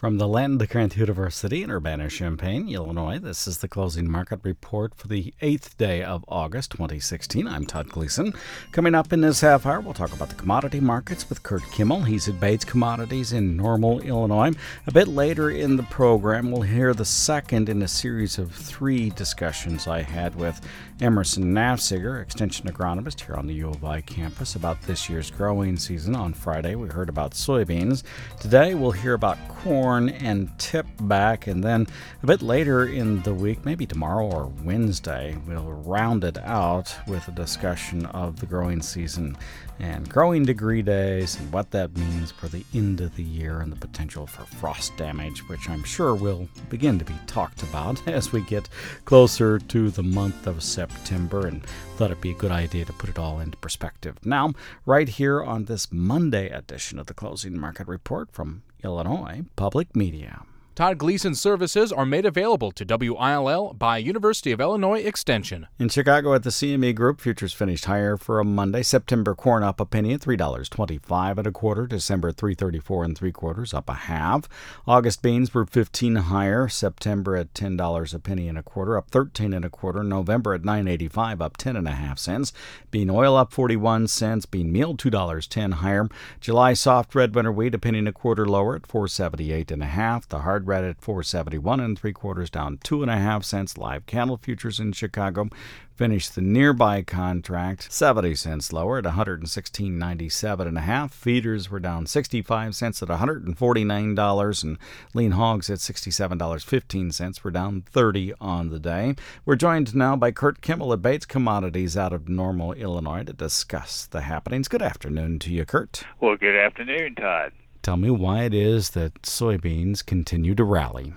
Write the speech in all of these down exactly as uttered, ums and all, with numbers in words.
From the Land-Grant University in Urbana-Champaign, Illinois, this is the Closing Market Report for the eighth day of August, twenty sixteen. I'm Todd Gleason. Coming up in this half hour, we'll talk about the commodity markets with Kurt Kimmel. He's at Bates Commodities in Normal, Illinois. A bit later in the program, we'll hear the second in a series of three discussions I had with Emerson Nafziger, Extension Agronomist here on the U of I campus, about this year's growing season. On Friday, we heard about soybeans. Today, we'll hear about corn and tip back, and then a bit later in the week, maybe tomorrow or Wednesday, we'll round it out with a discussion of the growing season and growing degree days and what that means for the end of the year and the potential for frost damage, which I'm sure will begin to be talked about as we get closer to the month of September, and thought it'd be a good idea to put it all into perspective. Now, right here on this Monday edition of the Closing Market Report from Illinois Public Media. Todd Gleason services are made available to W I L L by University of Illinois Extension. In Chicago at the C M E Group, futures finished higher for a Monday. September corn up a penny at three dollars and twenty-five cents and a quarter. December three thirty-four and three quarters, up a half. August beans were fifteen higher. September at ten dollars a penny and a quarter, up thirteen and a quarter. November at nine eighty-five, up ten and a half cents. Bean oil up forty-one cents. Bean meal two dollars and ten cents higher. July soft red winter wheat a penny and a quarter lower at four seventy-eight and a half. The hard red at four seventy-one and three quarters, down two and a half cents. Live cattle futures in Chicago finished the nearby contract seventy cents lower at one sixteen ninety-seven and a half. Feeders were down sixty-five cents at one forty-nine dollars, and lean hogs at sixty-seven dollars and fifteen cents were down thirty on the day. We're joined now by Kurt Kimmel at Bates Commodities out of Normal, Illinois, to discuss the happenings. Good afternoon to you, Kurt. Well, good afternoon, Todd. Tell me why it is that soybeans continue to rally.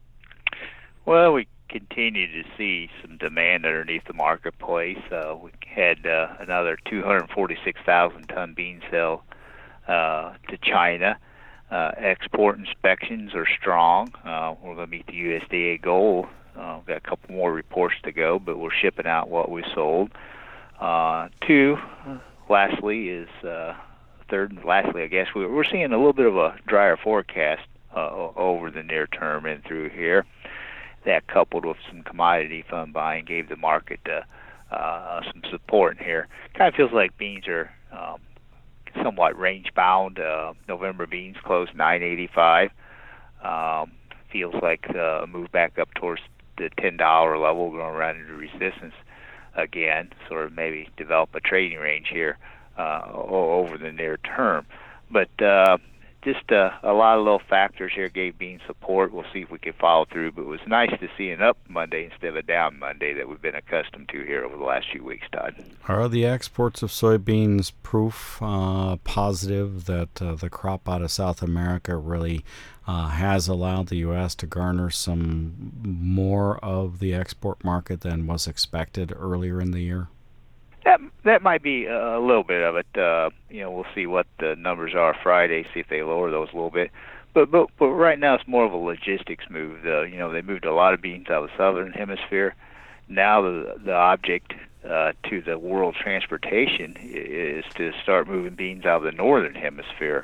Well, we continue to see some demand underneath the marketplace. Uh, we had uh, another two hundred forty-six thousand ton bean sale uh, to China. Uh, export inspections are strong. Uh, we're going to meet the U S D A goal. Uh, we've got a couple more reports to go, but we're shipping out what we sold. Uh, two, lastly, is... Uh, Third and lastly, I guess we're seeing a little bit of a drier forecast uh, over the near term and through here. That, coupled with some commodity fund buying, gave the market uh, uh, some support in here. Kind of feels like beans are um, somewhat range bound. Uh, November beans closed nine eighty-five. Um, feels like uh, a move back up towards the ten dollar level, going around into resistance again. Sort of maybe develop a trading range here Uh, over the near term. But uh, just uh, a lot of little factors here gave bean support. We'll see if we can follow through, but it was nice to see an up Monday instead of a down Monday that we've been accustomed to here over the last few weeks, Todd. Are the exports of soybeans proof uh, positive that uh, the crop out of South America really uh, has allowed the U S to garner some more of the export market than was expected earlier in the year? That that might be a little bit of it. Uh, you know, we'll see what the numbers are Friday, see if they lower those a little bit. But but but right now it's more of a logistics move. Uh, you know, they moved a lot of beans out of the southern hemisphere. Now the the object uh, to the world transportation is to start moving beans out of the northern hemisphere.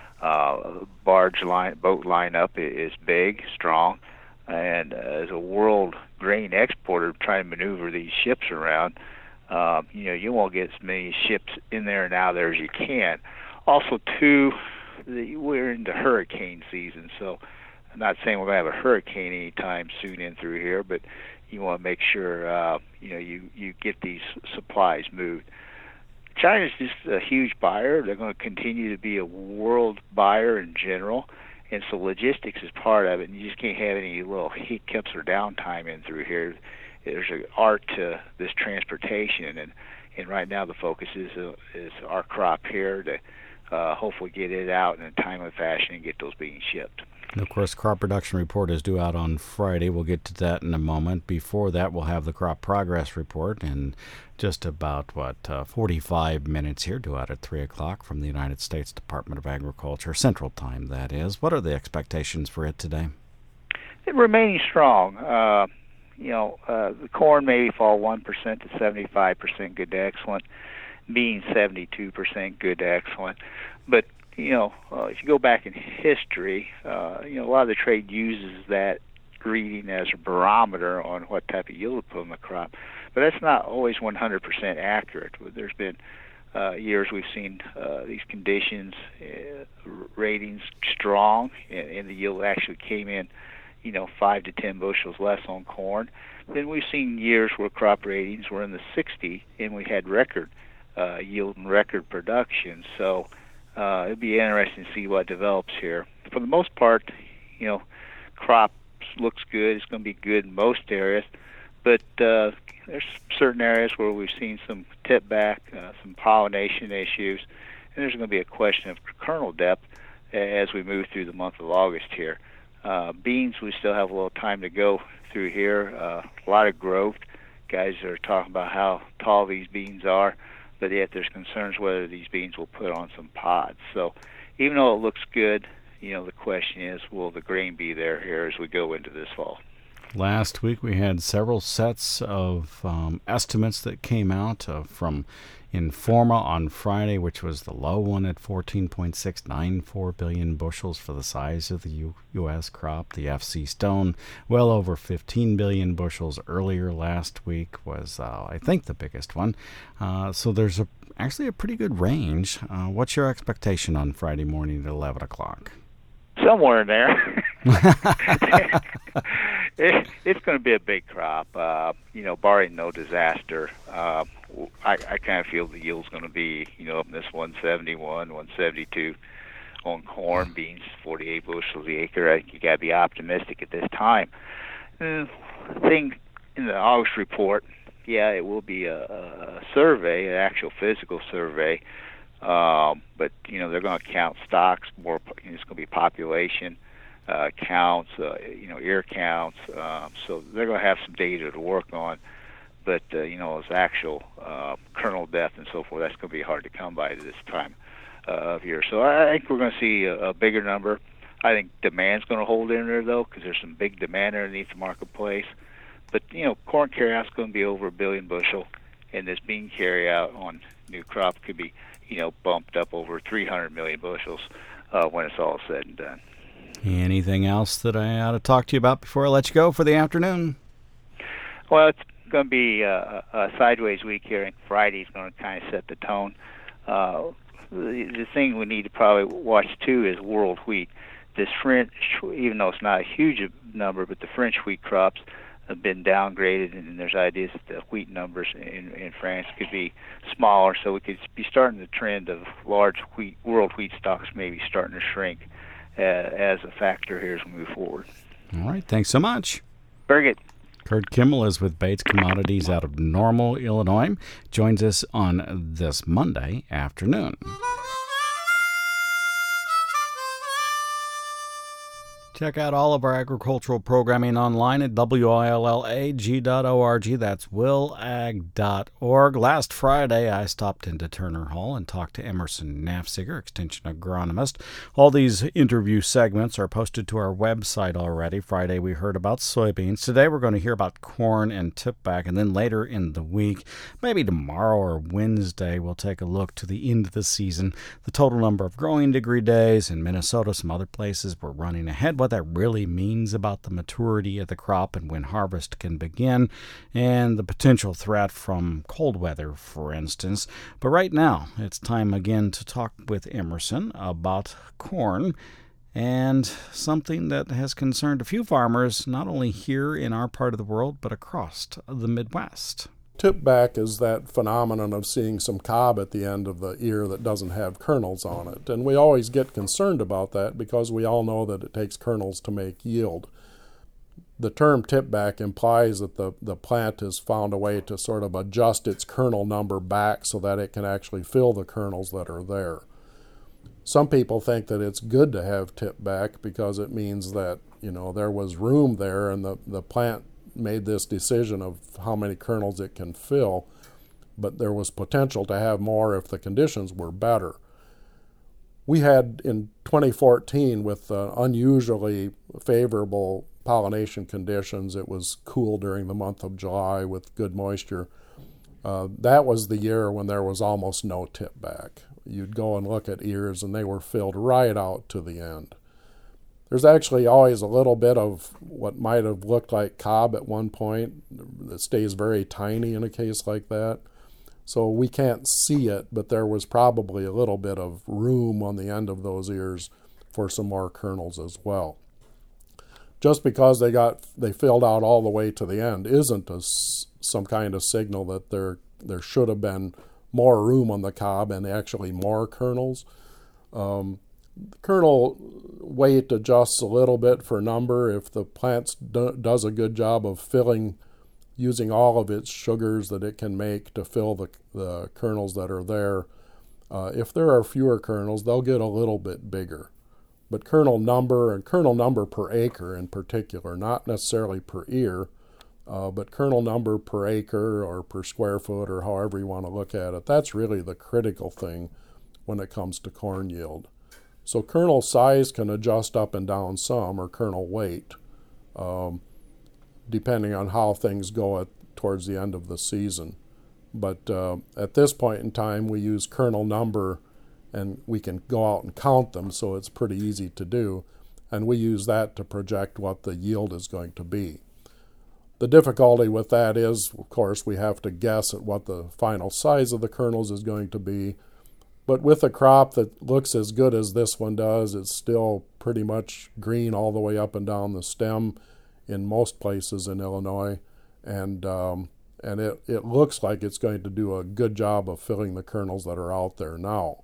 Uh, barge line, boat lineup is big, strong, and uh, as a world grain exporter trying to maneuver these ships around. Um, you know, you won't get as many ships in there and out there as you can. Also, too, the, we're into hurricane season, so I'm not saying we're going to have a hurricane anytime soon in through here, but you want to make sure, uh, you know, you, you get these supplies moved. China's just a huge buyer. They're going to continue to be a world buyer in general, and so logistics is part of it, and you just can't have any little hiccups or downtime in through here. There's an art to this transportation, and, and right now the focus is uh, is our crop here to uh, hopefully get it out in a timely fashion and get those being shipped. And of course, crop production report is due out on Friday. We'll get to that in a moment. Before that, we'll have the crop progress report in just about, what, uh, forty-five minutes here, due out at three o'clock from the United States Department of Agriculture, Central Time, that is. What are the expectations for it today? It remaining strong. Uh, You know, uh, the corn maybe fall one percent to seventy-five percent good to excellent. Beans seventy-two percent good to excellent. But you know, uh, if you go back in history, uh, you know, a lot of the trade uses that reading as a barometer on what type of yield to put on the crop. But that's not always one hundred percent accurate. There's been uh, years we've seen uh, these conditions, uh, ratings strong, and, and the yield actually came in, you know, five to ten bushels less on corn. Then we've seen years where crop ratings were in the sixty, and we had record uh, yield and record production. So uh, it'd be interesting to see what develops here. For the most part, you know, crop looks good. It's going to be good in most areas, but uh, there's certain areas where we've seen some tip back, uh, some pollination issues, and there's going to be a question of kernel depth as we move through the month of August here. Uh, beans, we still have a little time to go through here. Uh, a lot of growth. Guys are talking about how tall these beans are, but yet there's concerns whether these beans will put on some pods. So even though it looks good, you know, the question is, will the grain be there here as we go into this fall? Last week we had several sets of um, estimates that came out uh, from Informa on Friday, which was the low one at fourteen point six nine four billion bushels for the size of the U- U.S. crop. The F C Stone, well over fifteen billion bushels earlier last week, was, uh, I think, the biggest one. Uh, so there's a, actually a pretty good range. Uh, what's your expectation on Friday morning at eleven o'clock? Somewhere in there. it, it's going to be a big crop, uh, you know, barring no disaster. Uh, I, I kind of feel the yield's going to be, you know, up in this one seventy-one, one seventy-two on corn. Beans, forty-eight bushels the acre. I think you got to be optimistic at this time. The thing in the August report, yeah, it will be a, a survey, an actual physical survey. Um, but, you know, they're going to count stocks more. You know, it's going to be population uh, counts, uh, you know, ear counts. Um, so they're going to have some data to work on. But, uh, you know, as actual uh, kernel depth and so forth, that's going to be hard to come by at this time uh, of year. So I think we're going to see a, a bigger number. I think demand's going to hold in there, though, because there's some big demand underneath the marketplace. But, you know, corn carryout's going to be over a billion bushel, and this bean carryout on new crop could be, you know, bumped up over three hundred million bushels uh, when it's all said and done. Anything else that I ought to talk to you about before I let you go for the afternoon? Well, it's going to be a, a sideways week here, and Friday's going to kind of set the tone. Uh, the, the thing we need to probably watch, too, is world wheat. This French, even though it's not a huge number, but the French wheat crops have been downgraded, and there's ideas that the wheat numbers in, in France could be smaller, so we could be starting the trend of large wheat world wheat stocks maybe starting to shrink uh, as a factor here as we move forward. All right, thanks so much. Very good. Kurt Kimmel is with Bates Commodities out of Normal, Illinois. Joins us on this Monday afternoon. Check out all of our agricultural programming online at W I L L A G dot org. That's will ag dot org. Last Friday, I stopped into Turner Hall and talked to Emerson Nafziger, Extension Agronomist. All these interview segments are posted to our website already. Friday, we heard about soybeans. Today, we're going to hear about corn and tipback. And then later in the week, maybe tomorrow or Wednesday, we'll take a look to the end of the season. The total number of growing degree days in Minnesota, some other places, we're running ahead. What that really means about the maturity of the crop and when harvest can begin, and the potential threat from cold weather, for instance. But right now, it's time again to talk with Emerson about corn and something that has concerned a few farmers, not only here in our part of the world, but across the Midwest. Tipback is that phenomenon of seeing some cob at the end of the ear that doesn't have kernels on it. And we always get concerned about that because we all know that it takes kernels to make yield. The term tipback implies that the, the plant has found a way to sort of adjust its kernel number back so that it can actually fill the kernels that are there. Some people think that it's good to have tipback because it means that, you know, there was room there and the, the plant made this decision of how many kernels it can fill, but there was potential to have more if the conditions were better. We had in twenty fourteen, with uh, unusually favorable pollination conditions, it was cool during the month of July with good moisture. Uh, that was the year when there was almost no tipback. you'd go and look at ears, and they were filled right out to the end. There's actually always a little bit of what might have looked like cob at one point that stays very tiny in a case like that. So we can't see it, but there was probably a little bit of room on the end of those ears for some more kernels as well. Just because they got they filled out all the way to the end isn't a, some kind of signal that there there should have been more room on the cob and actually more kernels. Um, kernel weight adjusts a little bit for number. If the plant do, does a good job of filling, using all of its sugars that it can make to fill the, the kernels that are there, uh, if there are fewer kernels, they'll get a little bit bigger. But kernel number, and kernel number per acre in particular, not necessarily per ear, uh, but kernel number per acre or per square foot or however you want to look at it, that's really the critical thing when it comes to corn yield. So kernel size can adjust up and down some, or kernel weight, um, depending on how things go at, towards the end of the season. But uh, at this point in time, we use kernel number, and we can go out and count them, so it's pretty easy to do. And we use that to project what the yield is going to be. The difficulty with that is, of course, we have to guess at what the final size of the kernels is going to be. But with a crop that looks as good as this one does, it's still pretty much green all the way up and down the stem in most places in Illinois. And um, and it, it looks like it's going to do a good job of filling the kernels that are out there now.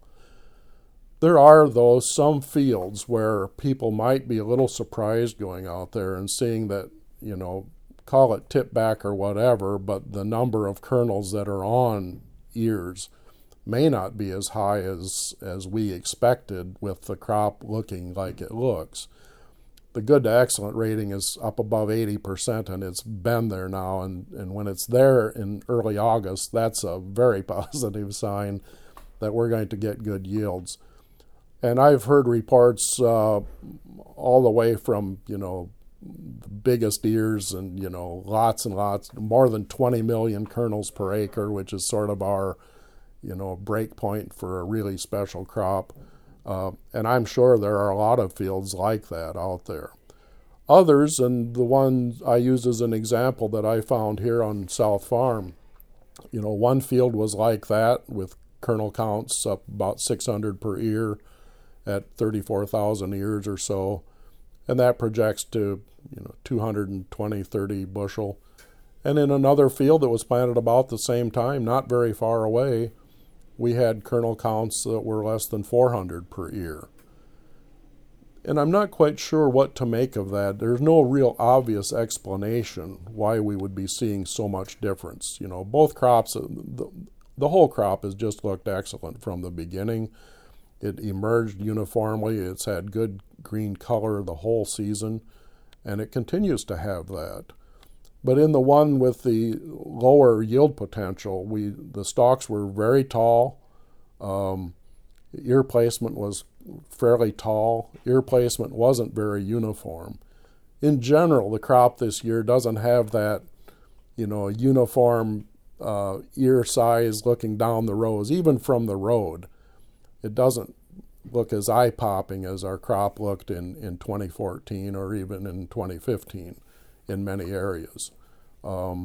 There are, though, some fields where people might be a little surprised going out there and seeing that, you know, call it tip back or whatever, but the number of kernels that are on ears may not be as high as, as we expected with the crop looking like it looks. The good to excellent rating is up above eighty percent, and it's been there now, and, and when it's there in early August, that's a very positive sign that we're going to get good yields. And I've heard reports uh, all the way from, you know, the biggest ears and, you know, lots and lots, more than twenty million kernels per acre, which is sort of our, you know, break point for a really special crop. Uh, and I'm sure there are a lot of fields like that out there. Others, and the one I use as an example that I found here on South Farm, you know, one field was like that with kernel counts up about six hundred per ear at thirty-four thousand ears or so, and that projects to, you know, two hundred twenty, thirty bushel. And in another field that was planted about the same time, not very far away, we had kernel counts that were less than four hundred per ear. And I'm not quite sure what to make of that. There's no real obvious explanation why we would be seeing so much difference. You know, both crops, the, the whole crop has just looked excellent from the beginning. It emerged uniformly. It's had good green color the whole season, and it continues to have that. But in the one with the lower yield potential, we the stalks were very tall. Um, ear placement was fairly tall. Ear placement wasn't very uniform. In general, the crop this year doesn't have that, you know, uniform uh, ear size looking down the rows, even from the road. It doesn't look as eye-popping as our crop looked in, in twenty fourteen or even in twenty fifteen in many areas. Um,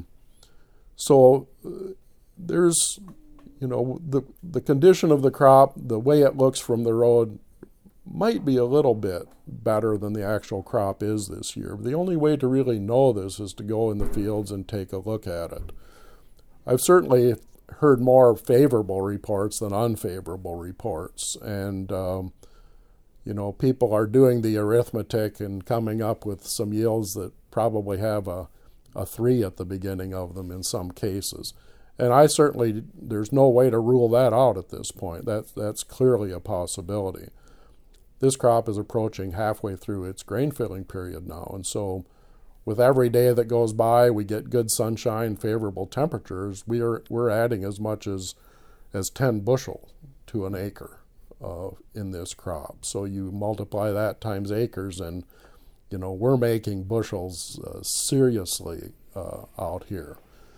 so uh, there's, you know, the the condition of the crop, the way it looks from the road might be a little bit better than the actual crop is this year. The only way to really know this is to go in the fields and take a look at it. I've certainly heard more favorable reports than unfavorable reports, and um, you know, people are doing the arithmetic and coming up with some yields that probably have a, a three at the beginning of them in some cases. And I certainly, there's no way to rule that out at this point. That, that's clearly a possibility. This crop is approaching halfway through its grain filling period now, and so with every day that goes by, we get good sunshine, favorable temperatures. We are we're adding as much as as ten bushel to an acre uh, in this crop. So you multiply that times acres, and you know we're making bushels uh, seriously uh, out here.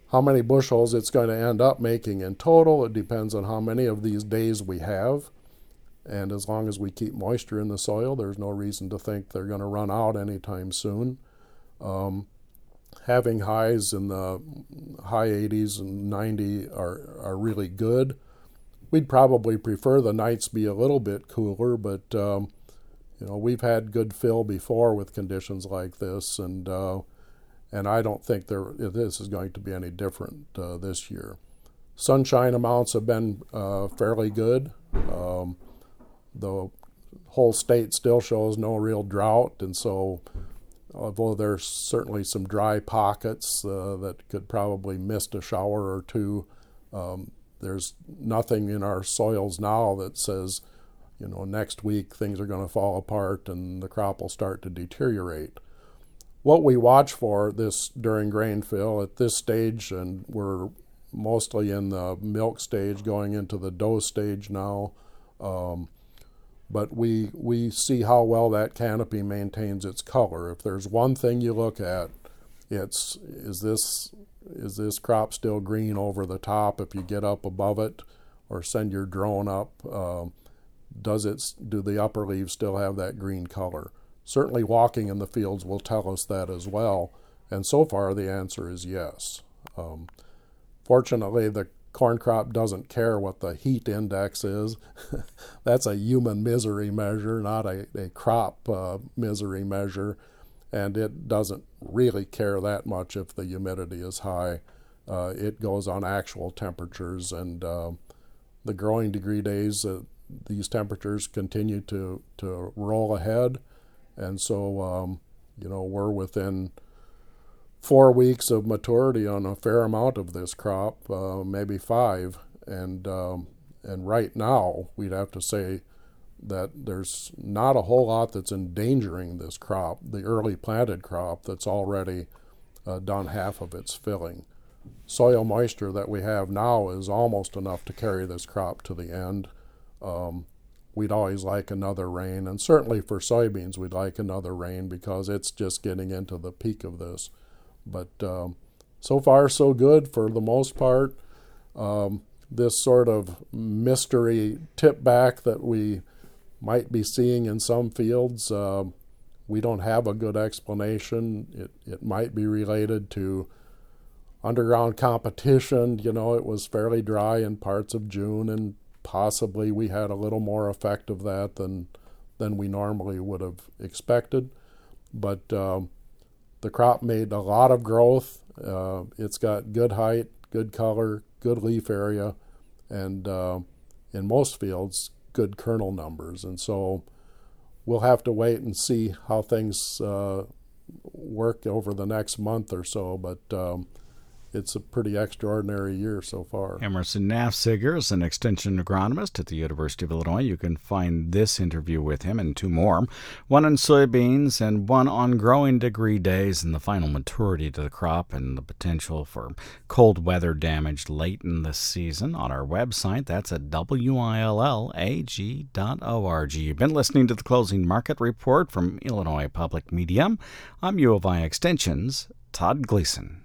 How many bushels it's going to end up making in total, it depends on how many of these days we have. And as long as we keep moisture in the soil, there's no reason to think they're going to run out anytime soon. Um, having highs in the high eighties and ninety are, are really good. We'd probably prefer the nights be a little bit cooler, but um, you know, we've had good fill before with conditions like this, and uh, and I don't think there this is going to be any different uh, this year. Sunshine amounts have been uh, fairly good. Um, the whole state still shows no real drought, and so although there's certainly some dry pockets uh, that could probably miss a shower or two, um, there's nothing in our soils now that says, you know, next week things are going to fall apart and the crop will start to deteriorate. What we watch for this during grain fill at this stage, and we're mostly in the milk stage going into the dough stage now, um, but we we see how well that canopy maintains its color. If there's one thing you look at, it's is this is this crop still green over the top if you get up above it or send your drone up? Um, does it do the upper leaves still have that green color? Certainly walking in the fields will tell us that as well, and so far the answer is yes. Um, fortunately, the corn crop doesn't care what the heat index is. That's a human misery measure, not a, a crop uh, misery measure, and it doesn't really care that much if the humidity is high. Uh, it goes on actual temperatures, and uh, the growing degree days, uh, these temperatures continue to, to roll ahead, and so um, you know, we're within four weeks of maturity on a fair amount of this crop, uh, maybe five, and um, and right now we'd have to say that there's not a whole lot that's endangering this crop, the early planted crop that's already uh, done half of its filling. Soil moisture that we have now is almost enough to carry this crop to the end. Um, we'd always like another rain, and certainly for soybeans we'd like another rain because it's just getting into the peak of this. But um, so far so good for the most part. Um, this sort of mystery tip back that we might be seeing in some fields, uh, we don't have a good explanation. It, it might be related to underground competition. You know, it was fairly dry in parts of June, and possibly we had a little more effect of that than than we normally would have expected. But um, the crop made a lot of growth. Uh, it's got good height, good color, good leaf area, and uh, in most fields, good kernel numbers. And so we'll have to wait and see how things uh, work over the next month or so. But um, it's a pretty extraordinary year so far. Emerson Nafziger is an extension agronomist at the University of Illinois. You can find this interview with him and two more, one on soybeans and one on growing degree days and the final maturity to the crop and the potential for cold weather damage late in the season on our website. That's at W I L L A G dot org. You've been listening to the Closing Market Report from Illinois Public Media. I'm U of I Extension's Todd Gleason.